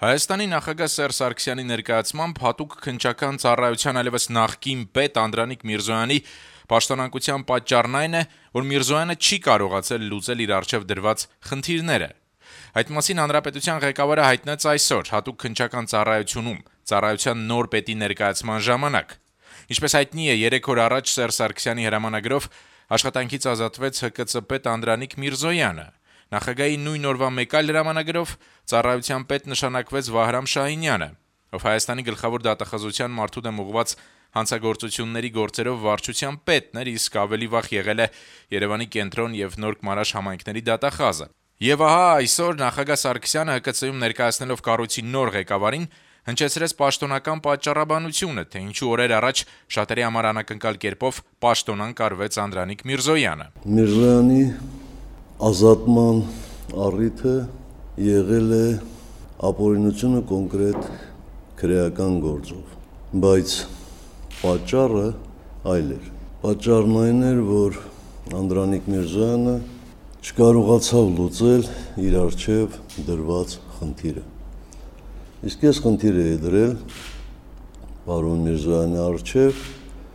Հայաստանի նախագահ Սերժ Սարգսյանի ներկայացմամբ հատուկ քննչական ծառայության այլևս նախկին պետ Անդրանիկ Միրզոյանի պաշտոնանկության պատճառն այն է, որ Միրզոյանը չի կարողացել լուծել իր առջև դրված խնդիրները։ Այդ մասին Հանրապետության ղեկավարը հայտնեց այսօր հատուկ քննչական ծառայությունում ծառայության նոր պետի ներկայացման ժամանակ։ Ինչպես հայտնի է, 3 օր առաջ Սերժ Սարգսյանի հրամանագրով աշխատանքից ազատվեց ՀԿՑ պետ Անդրանիկ Միրզոյանը։ Նախագահի նույն օրվա մեկ այլ հրամանագրով ծառայության պետ նշանակվեց Վահրամ Շահինյանը, ով Հայաստանի գլխավոր դատախազության մարդու դեմ ուղղված հանցագործությունների գործերով վարչության պետն էր, իսկ ավելի վաղ եղել է Երևանի կենտրոն եւ Նորք Մարաշ համայնքների դատախազը։ Եվ ահա այսօր նախագահ Սարգսյանը ՀԿՑ-ում ներկայացնելով կառույցի նոր ղեկավարին հնչեցրեց պաշտոնական պատճառաբանությունը, թե ինչու օրեր առաջ շատերի համար անակնկալ կերպով պաշտոնանկ արվեց Անդրանիկ Միրզոյանը։ Միրզոյանի ազատման առիթը եղել է ապօրինությունը կոնկրետ քրեական գործով, բայց պատճառը այլ էր։ Պատճառն այն էր, որ Անդրանիկ Միրզոյանը չկարողացավ լուծել իր առջև դրված խնդիրը։ Իսկ ես խնդիր էի դրել պարոն Միրզոյանի առջև,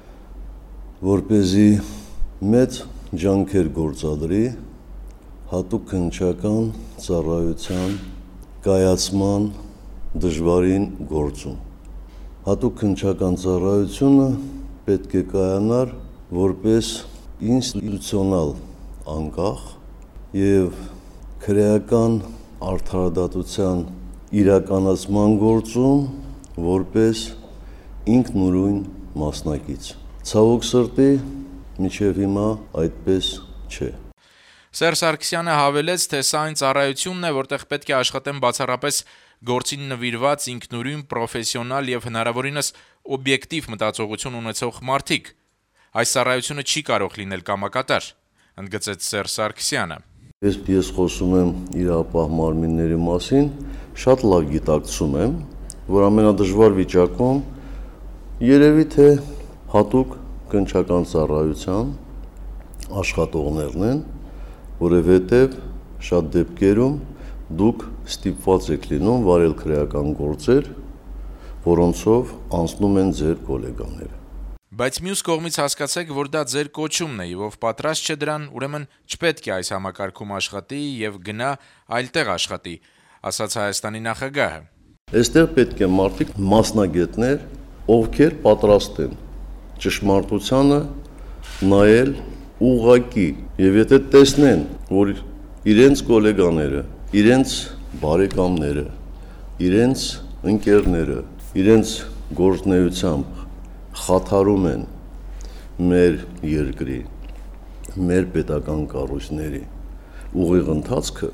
որպեսզի մեծ ջանքեր գործադրի հատուկ քննչական ծառայության կայացման դժվարին գործում։ Հատուկ քննչական ծառայությունը պետք է կայանար որպես ինստիտուցիոնալ անկախ եւ քրեական արդարադատության իրականացման գործում որպես ինքնուրույն մասնակից։ Ցավոք սրտի, մինչև հիմա այդպես չէ։ Սերժ Սարգսյանը հավելեց, թե սա այն ծառայությունն է, որտեղ պետք է աշխատեն բացառապես գործին նվիրված, ինքնուրույն, պրոֆեսիոնալ եւ հնարավորինս օբյեկտիվ մտածողություն ունեցող մարդիկ։ Այս ծառայությունը չի կարող լինել կամակատար, ընդգծեց Սերժ Սարգսյանը։ Ես խոսում եմ իրապահ մարմինների մասին, շատ լավ գիտակցում եմ, որ ամենադժվար վիճակում երևի թե հատուկ քննչական ծառայության աշխատողներն են, որովհետև շատ դեպքերում դուք ստիպված եք լինում վարել քրեական գործեր, որոնցով անցնում են ձեր գոլեգաները։ Բայց մյուս կողմից հասկացեք, որ դա ձեր կոչումն է, եւ ով պատրաստ չէ դրան, ուրեմն չպետք է այս համակարգում աշխատի եւ գնա այլտեղ աշխատի, ասաց Հայաստանի նախագահը։ Այստեղ պետք է մարդիկ մասնագետներ, ովքեր պատրաստ են ճշմարտությանը նայել ուղղակի, եւ եթե տեսնեն, որ իրենց գոլեգաները, իրենց բարեկամները, իրենց ընկերները, իրենց գործունեությամբ խաթարում են մեր երկրի, մեր պետական կառույցների ուղիղ ընթացքը,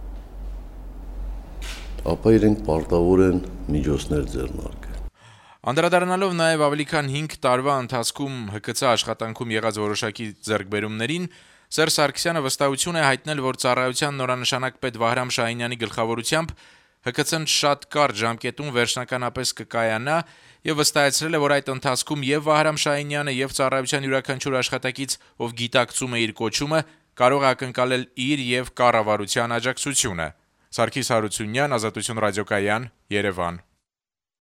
ապա իրենք պարտավոր են միջոցներ ձեռնարկել։ Անդրադառնալով նաև ավելի քան 5 տարվա ընթացքում ՀԿՑ աշխատանքում եղած որոշակի ձեռքբերումներին, Սերժ Սարգսյանը վստահություն է հայտնել, որ ծառայության նորանշանակ պետ Վահրամ Շահինյանի գլխավորությամբ ՀԿՑ-ն շատ կարճ ժամկետում վերջնականապես կկայանա եւ վստահեցրել է, որ այդ ընթացքում եւ Վահրամ Շահինյանը եւ ծառայության յուրաքանչյուր աշխատակից, ով գիտակցում է իր կոչումը, կարող է ակնկալել իր եւ կառավարության աջակցությունը։ Սարգիս Հարությունյան, Ազատություն ռադիոկայան, Երևան։